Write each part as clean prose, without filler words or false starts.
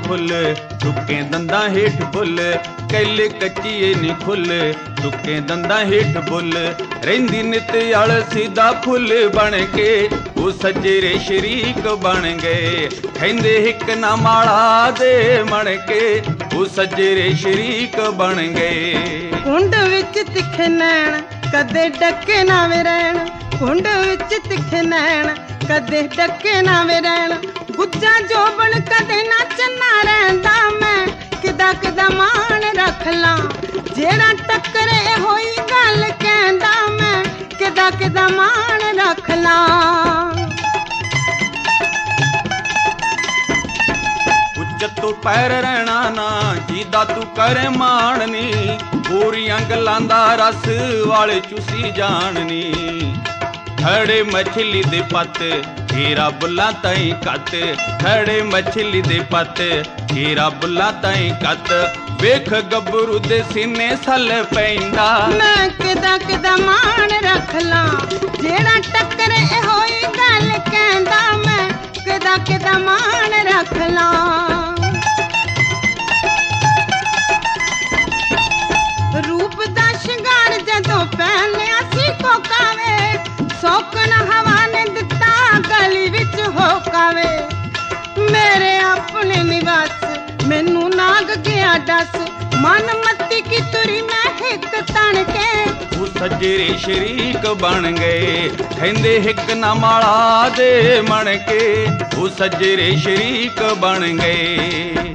Full सुके दंदा हेठ bull कैले कच्चीए नी खुल सुके दंदा हेठ बुल रहिंदी नित अलसी दा फुल बन के वो सजरे शरीक बन गए कहंदे हिक ना माड़ा दे मण के वो सजरे शरीक बन गए। कुंड विच तिखे नैण कदे डके ना वे रैण कुंड विच तिखे नैण कदे डके ना वे रैण गुज्जा जोबन कदे ना चन्ना रहिंदा मैं किदा किदा मान रख ला जेड़ा टकरे होई गल कहंदा मैं किदा किदा मान रख ला। तू पैर रहना ना जीदा तू करे माणनी पूरियां गल्लां दा रस वाले चूसी जाननी खड़े मछली दे पत हीरा बुल्ला ताई कत खड़े मछली दे पत हीरा बुल्ला ताई कत वेख गबरू दे सीने सल पैंदा मैं किदा किदा मान रख ला जेड़ा टकरे होई गल कहंदा मैं किदा किदा मान रख ला। रूप दा शिंगार जदों पहनिया सी कोकावे सौकन हवा ने दिता गली विच होकावे मेरे अपने निवास मैनू नाग गया दस मन मत्ती की तुरी मैं हिक तन के वो सजरे शरीक बन गए कहंदे हिक ना माड़ा दे मण के वो सजरे शरीक बन गए।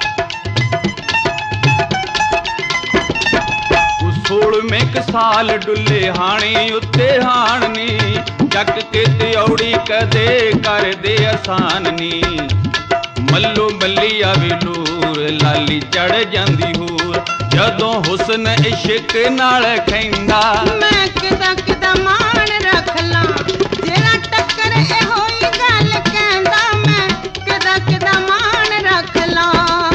16 साल डुले हाणी उत्ते हाणनी जग के त्योड़ी कदे कर दे आसान नी मल्लो मल्ली आवे लूर लाली चढ़ जांदी हूर जदों हुस्न इश्क नाल खैंदा मैं किदा किदा मान रख ला जेड़ा टक्कर होई गल कहंदा मैं किदा किदा मान रख ला।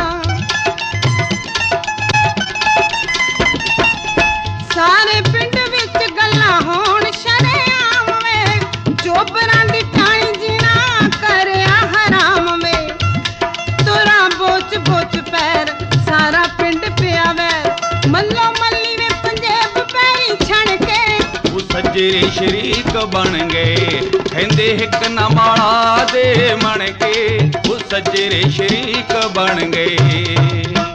सारे पिंड विच गल्लां होण शरेआम वे चोबरां दी टाई जीना करया हराम वे तुरा बोच बोच पैर सारा पिंड पिया वे मल्लो मल्ली वे पंजेब पैरी छण के वो सजरे शरीक बन गए कहंदे हिक ना माड़ा दे मण के वो सजरे शरीक बन गए।